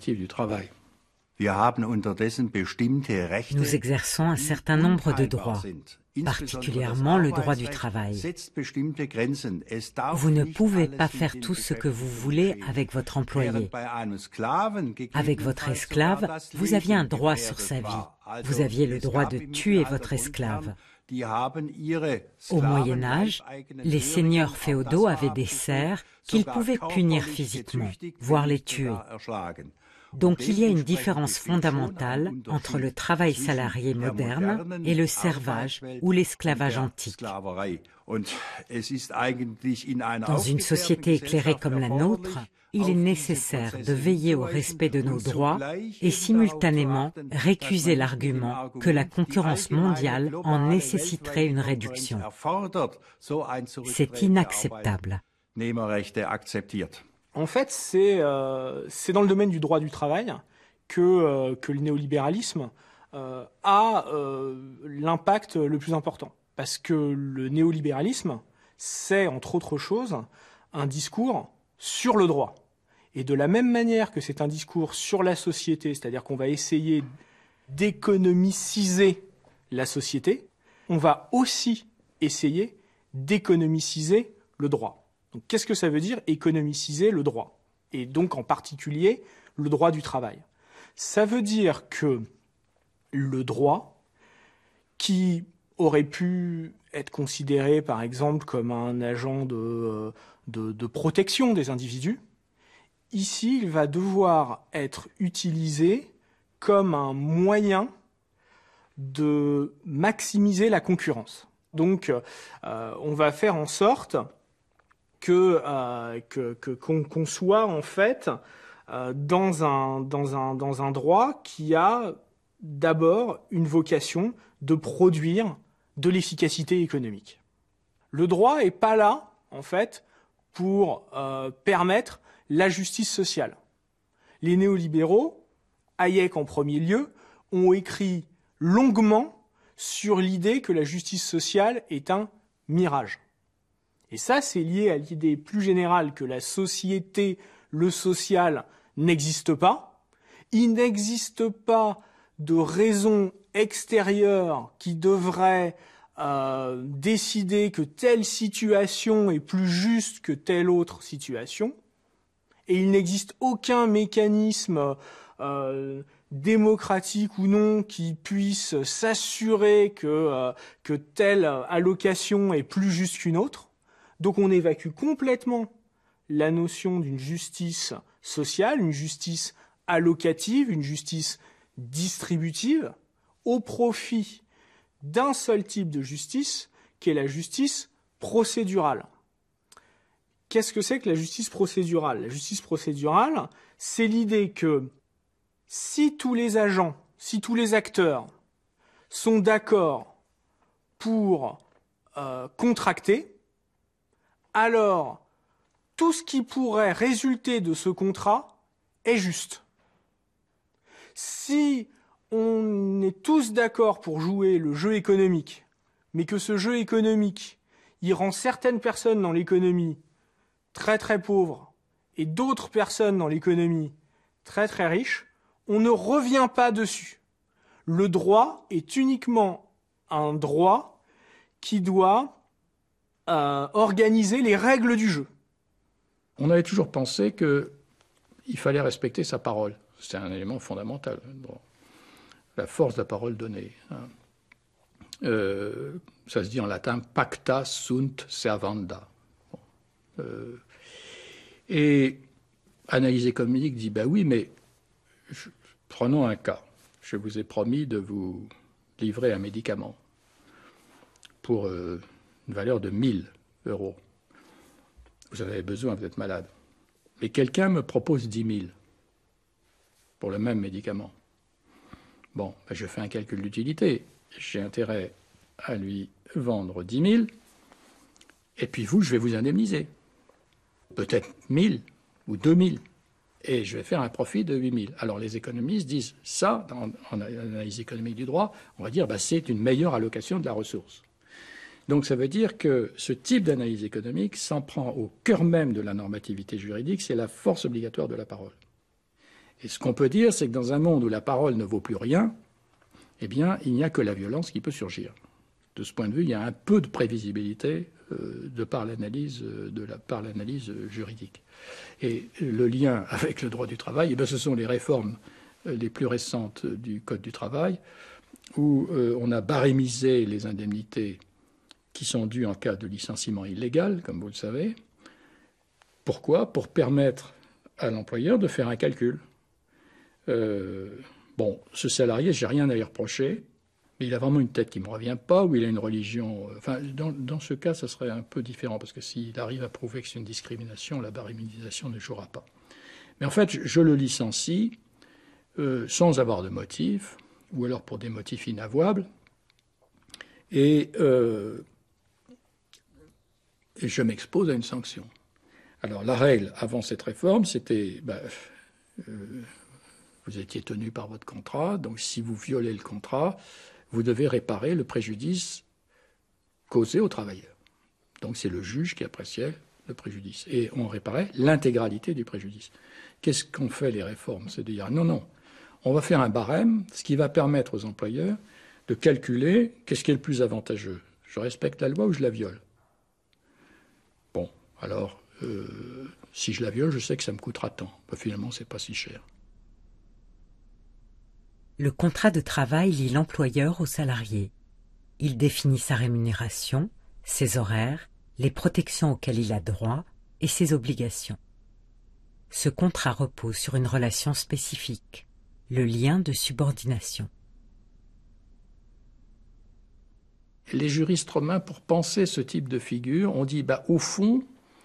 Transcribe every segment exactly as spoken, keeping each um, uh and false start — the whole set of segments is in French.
collective du travail. Nous exerçons un certain nombre de droits, particulièrement le droit du travail. Vous ne pouvez pas faire tout ce que vous voulez avec votre employé. Avec votre esclave, vous aviez un droit sur sa vie. Vous aviez le droit de tuer votre esclave. Au Moyen Âge, les seigneurs féodaux avaient des serfs qu'ils pouvaient punir physiquement, voire les tuer. Donc il y a une différence fondamentale entre le travail salarié moderne et le servage ou l'esclavage antique. Dans une société éclairée comme la nôtre, il est nécessaire de veiller au respect de nos droits et simultanément récuser l'argument que la concurrence mondiale en nécessiterait une réduction. C'est inacceptable. En fait, c'est euh, dans le domaine du droit du travail que, euh, que le néolibéralisme euh, a euh, l'impact le plus important. Parce que le néolibéralisme, c'est, entre autres choses, un discours sur le droit. Et de la même manière que c'est un discours sur la société, c'est-à-dire qu'on va essayer d'économiciser la société, on va aussi essayer d'économiciser le droit. Donc, qu'est-ce que ça veut dire économiciser le droit? Et donc, en particulier, le droit du travail. Ça veut dire que le droit, qui aurait pu être considéré, par exemple, comme un agent de, de, de protection des individus, ici, il va devoir être utilisé comme un moyen de maximiser la concurrence. Donc, euh, on va faire en sorte que euh, que que qu'on qu'on soit en fait euh, dans un dans un dans un droit qui a d'abord une vocation de produire de l'efficacité économique. Le droit est pas là en fait pour euh, permettre la justice sociale. Les néolibéraux, Hayek en premier lieu, ont écrit longuement sur l'idée que la justice sociale est un mirage. Et ça, c'est lié à l'idée plus générale que la société, le social, n'existe pas. Il n'existe pas de raison extérieure qui devrait euh, décider que telle situation est plus juste que telle autre situation. Et il n'existe aucun mécanisme euh, démocratique ou non qui puisse s'assurer que, euh, que telle allocation est plus juste qu'une autre. Donc on évacue complètement la notion d'une justice sociale, une justice allocative, une justice distributive, au profit d'un seul type de justice, qui est la justice procédurale. Qu'est-ce que c'est que la justice procédurale? La justice procédurale, c'est l'idée que si tous les agents, si tous les acteurs sont d'accord pour euh, contracter, alors tout ce qui pourrait résulter de ce contrat est juste. Si on est tous d'accord pour jouer le jeu économique, mais que ce jeu économique, il rend certaines personnes dans l'économie très très pauvres et d'autres personnes dans l'économie très très riches, on ne revient pas dessus. Le droit est uniquement un droit qui doit euh, organiser les règles du jeu. On avait toujours pensé qu'il fallait respecter sa parole. C'est un élément fondamental. Bon. La force de la parole donnée. Hein. Euh, ça se dit en latin « pacta sunt servanda bon. ». Euh, et analyse économique dit, ben oui, mais je, prenons un cas. Je vous ai promis de vous livrer un médicament pour euh, une valeur de mille euros. Vous en avez besoin, vous êtes malade. Mais quelqu'un me propose dix mille pour le même médicament. Bon, ben je fais un calcul d'utilité. J'ai intérêt à lui vendre dix mille, et puis vous, je vais vous indemniser. Peut-être mille ou deux mille, et je vais faire un profit de huit mille. Alors les économistes disent ça, dans, en analyse économique du droit, on va dire ben, c'est une meilleure allocation de la ressource. Donc ça veut dire que ce type d'analyse économique s'en prend au cœur même de la normativité juridique, c'est la force obligatoire de la parole. Et ce qu'on peut dire, c'est que dans un monde où la parole ne vaut plus rien, eh bien, il n'y a que la violence qui peut surgir. De ce point de vue, il y a un peu de prévisibilité euh, de par l'analyse, de la, par l'analyse juridique. Et le lien avec le droit du travail, eh bien, ce sont les réformes les plus récentes du Code du travail, où euh, on a barémisé les indemnités qui sont dues en cas de licenciement illégal, comme vous le savez. Pourquoi ? Pour permettre à l'employeur de faire un calcul. Euh, bon, ce salarié, j'ai rien à lui reprocher, mais il a vraiment une tête qui ne me revient pas, ou il a une religion... Enfin, dans, dans ce cas, ça serait un peu différent, parce que s'il arrive à prouver que c'est une discrimination, la barémisation ne jouera pas. Mais en fait, je, je le licencie euh, sans avoir de motif, ou alors pour des motifs inavouables, et, euh, et je m'expose à une sanction. Alors, la règle, avant cette réforme, c'était... Bah, euh, vous étiez tenu par votre contrat, donc si vous violez le contrat, vous devez réparer le préjudice causé au travailleur. Donc c'est le juge qui appréciait le préjudice. Et on réparait l'intégralité du préjudice. Qu'est-ce qu'ont fait les réformes ? C'est de dire non, non, on va faire un barème, ce qui va permettre aux employeurs de calculer qu'est-ce qui est le plus avantageux. Je respecte la loi ou je la viole ? Bon, alors, euh, si je la viole, je sais que ça me coûtera tant. Ben, finalement, c'est pas si cher. Le contrat de travail lie l'employeur au salarié. Il définit sa rémunération, ses horaires, les protections auxquelles il a droit et ses obligations. Ce contrat repose sur une relation spécifique, le lien de subordination. Les juristes romains, pour penser ce type de figure, ont dit, bah, au fond,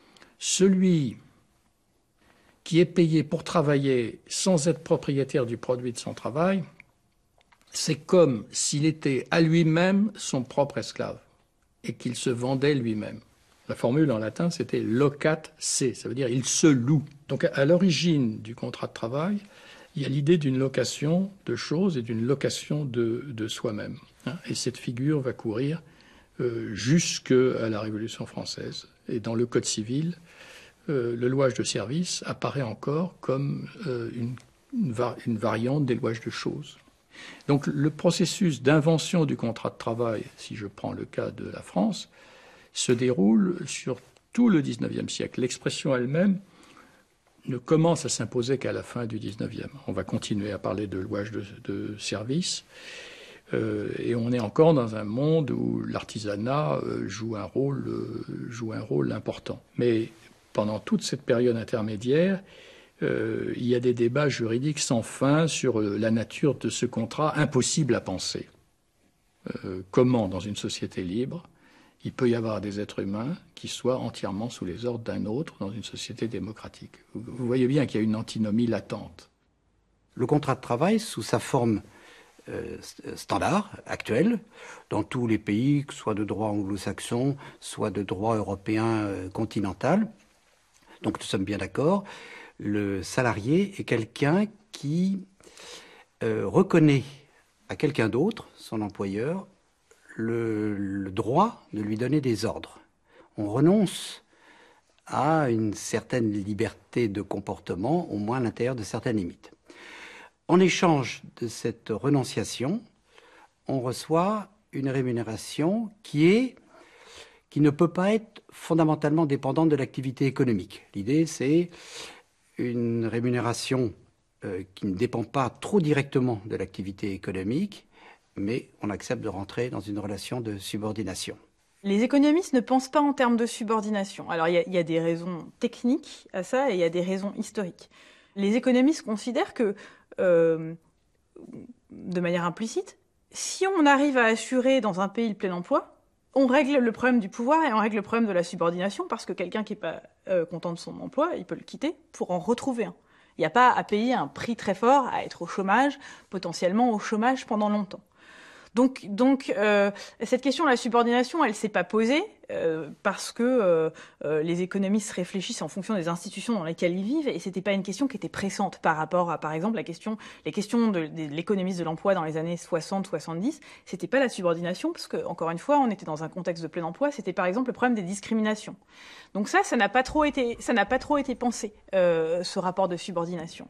celui qui est payé pour travailler sans être propriétaire du produit de son travail, c'est comme s'il était à lui-même son propre esclave et qu'il se vendait lui-même. La formule en latin, c'était locat se, ça veut dire il se loue. Donc à l'origine du contrat de travail, il y a l'idée d'une location de choses et d'une location de, de soi-même. Et cette figure va courir euh, jusqu'à la Révolution française. Et dans le Code civil, euh, le louage de service apparaît encore comme euh, une, une, var- une variante des louages de choses. Donc le processus d'invention du contrat de travail, si je prends le cas de la France, se déroule sur tout le dix-neuvième siècle. L'expression elle-même ne commence à s'imposer qu'à la fin du dix-neuvième. On va continuer à parler de louage de, de services, euh, et on est encore dans un monde où l'artisanat euh, joue un rôle, euh, joue un rôle important. Mais pendant toute cette période intermédiaire, Euh, il y a des débats juridiques sans fin sur euh, la nature de ce contrat impossible à penser. Euh, comment, dans une société libre, il peut y avoir des êtres humains qui soient entièrement sous les ordres d'un autre dans une société démocratique. Vous, vous voyez bien qu'il y a une antinomie latente. Le contrat de travail, sous sa forme euh, standard, actuelle, dans tous les pays, que ce soit de droit anglo-saxon, soit de droit européen euh, continental, donc nous sommes bien d'accord, le salarié est quelqu'un qui euh, reconnaît à quelqu'un d'autre, son employeur, le, le droit de lui donner des ordres. On renonce à une certaine liberté de comportement, au moins à l'intérieur de certaines limites. En échange de cette renonciation, on reçoit une rémunération qui est, qui ne peut pas être fondamentalement dépendante de l'activité économique. L'idée, c'est une rémunération euh, qui ne dépend pas trop directement de l'activité économique, mais on accepte de rentrer dans une relation de subordination. Les économistes ne pensent pas en termes de subordination. Alors, il y, y a des raisons techniques à ça et il y a des raisons historiques. Les économistes considèrent que, euh, de manière implicite, si on arrive à assurer dans un pays le plein emploi, on règle le problème du pouvoir et on règle le problème de la subordination parce que quelqu'un qui n'est pas euh, content de son emploi, il peut le quitter pour en retrouver un. Il n'y a pas à payer un prix très fort, à être au chômage, potentiellement au chômage pendant longtemps. Donc, donc euh, cette question de la subordination, elle ne s'est pas posée euh, parce que euh, euh, les économistes réfléchissent en fonction des institutions dans lesquelles ils vivent et ce n'était pas une question qui était pressante par rapport à, par exemple, la question, les questions de, de l'économiste de l'emploi dans les années soixante soixante-dix. Ce n'était pas la subordination parce que, encore une fois, on était dans un contexte de plein emploi. C'était par exemple le problème des discriminations. Donc ça, ça n'a pas trop été, ça n'a pas trop été pensé, euh, ce rapport de subordination.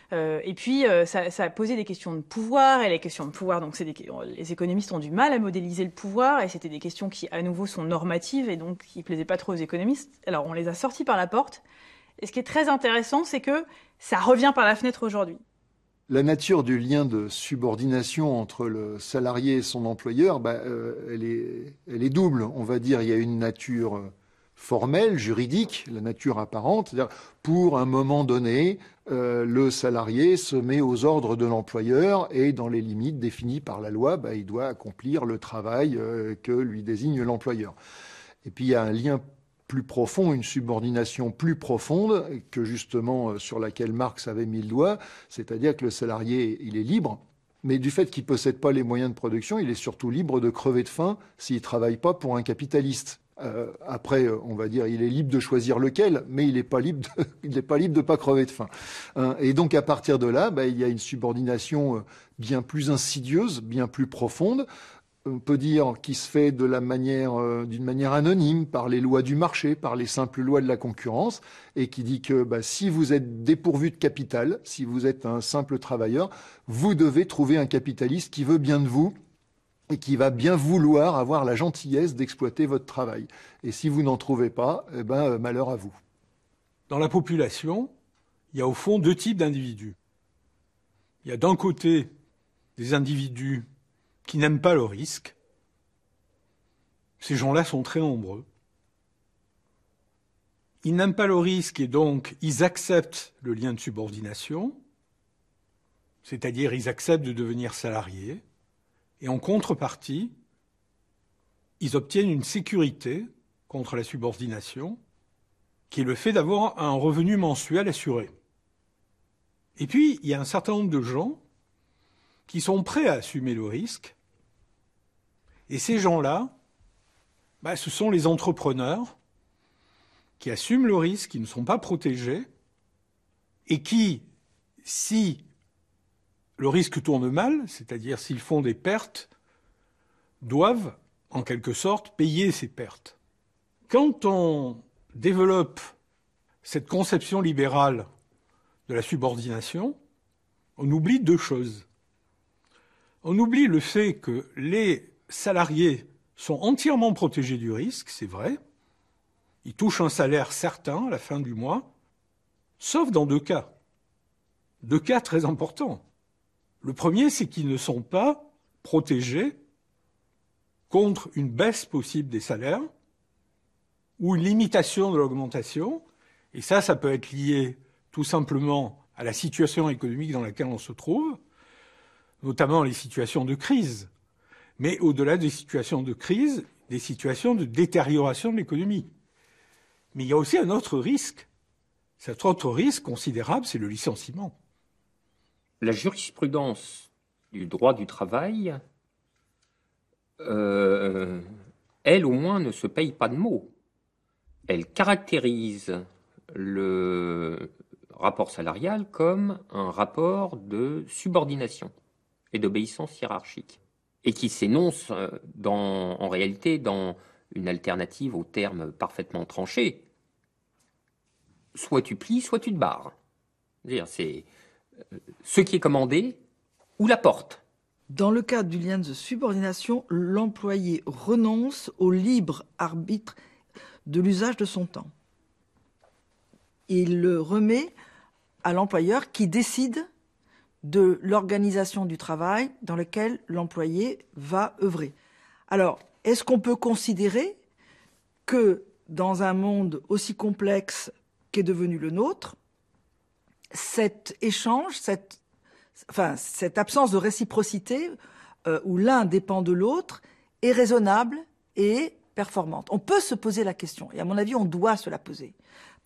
Euh, et puis, euh, ça, ça a posé des questions de pouvoir, et les questions de pouvoir, donc c'est des, les économistes ont du mal à modéliser le pouvoir, et c'était des questions qui, à nouveau, sont normatives, et donc qui plaisaient pas trop aux économistes. Alors, on les a sortis par la porte, et ce qui est très intéressant, c'est que ça revient par la fenêtre aujourd'hui. La nature du lien de subordination entre le salarié et son employeur, bah, euh, elle est, elle est double. On va dire, il y a une nature formelle, juridique, la nature apparente, c'est-à-dire pour un moment donné, euh, le salarié se met aux ordres de l'employeur et dans les limites définies par la loi, bah, il doit accomplir le travail euh, que lui désigne l'employeur. Et puis il y a un lien plus profond, une subordination plus profonde que justement euh, sur laquelle Marx avait mis le doigt, c'est-à-dire que le salarié, il est libre, mais du fait qu'il ne possède pas les moyens de production, il est surtout libre de crever de faim s'il ne travaille pas pour un capitaliste. Euh, après, on va dire, il est libre de choisir lequel, mais il n'est pas libre de, il n'est pas libre de pas crever de faim. Hein, et donc, à partir de là, bah, il y a une subordination bien plus insidieuse, bien plus profonde. On peut dire qui se fait de la manière, euh, d'une manière anonyme, par les lois du marché, par les simples lois de la concurrence, et qui dit que bah, si vous êtes dépourvu de capital, si vous êtes un simple travailleur, vous devez trouver un capitaliste qui veut bien de vous, et qui va bien vouloir avoir la gentillesse d'exploiter votre travail. Et si vous n'en trouvez pas, eh ben, malheur à vous. Dans la population, il y a au fond deux types d'individus. Il y a d'un côté des individus qui n'aiment pas le risque. Ces gens-là sont très nombreux. Ils n'aiment pas le risque et donc ils acceptent le lien de subordination, c'est-à-dire ils acceptent de devenir salariés. Et en contrepartie, ils obtiennent une sécurité contre la subordination, qui est le fait d'avoir un revenu mensuel assuré. Et puis, il y a un certain nombre de gens qui sont prêts à assumer le risque. Et ces gens-là, bah, ce sont les entrepreneurs qui assument le risque, qui ne sont pas protégés, et qui, si le risque tourne mal, c'est-à-dire s'ils font des pertes, doivent, en quelque sorte, payer ces pertes. Quand on développe cette conception libérale de la subordination, on oublie deux choses. On oublie le fait que les salariés sont entièrement protégés du risque, c'est vrai. Ils touchent un salaire certain à la fin du mois, sauf dans deux cas. Deux cas très importants. Le premier, c'est qu'ils ne sont pas protégés contre une baisse possible des salaires ou une limitation de l'augmentation. Et ça, ça peut être lié tout simplement à la situation économique dans laquelle on se trouve, notamment les situations de crise. Mais au-delà des situations de crise, des situations de détérioration de l'économie. Mais il y a aussi un autre risque. Cet autre risque considérable, c'est le licenciement. La jurisprudence du droit du travail, euh, elle au moins ne se paye pas de mots. Elle caractérise le rapport salarial comme un rapport de subordination et d'obéissance hiérarchique, et qui s'énonce dans, en réalité dans une alternative aux termes parfaitement tranchés. Soit tu plies, soit tu te barres. C'est-à-dire, c'est ce qui est commandé ou la porte. Dans le cadre du lien de subordination, l'employé renonce au libre arbitre de l'usage de son temps. Il le remet à l'employeur qui décide de l'organisation du travail dans lequel l'employé va œuvrer. Alors, est-ce qu'on peut considérer que dans un monde aussi complexe qu'est devenu le nôtre, cet échange, cette, enfin, cette absence de réciprocité euh, où l'un dépend de l'autre est raisonnable et performante? On peut se poser la question, et à mon avis, on doit se la poser.